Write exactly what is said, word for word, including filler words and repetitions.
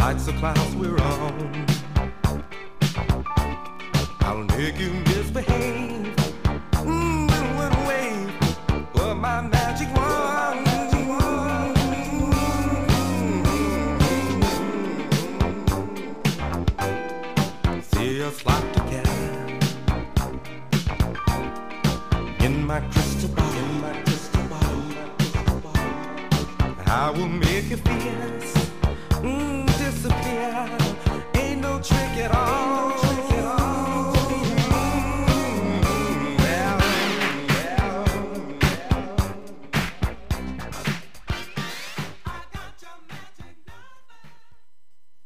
lights of clouds we're on. I'll make you misbehave. Mm, in one way, but my magic wand. See us locked together in my crystal ball. In my crystal ball. I will make your fears mm, disappear. Ain't no trick at all.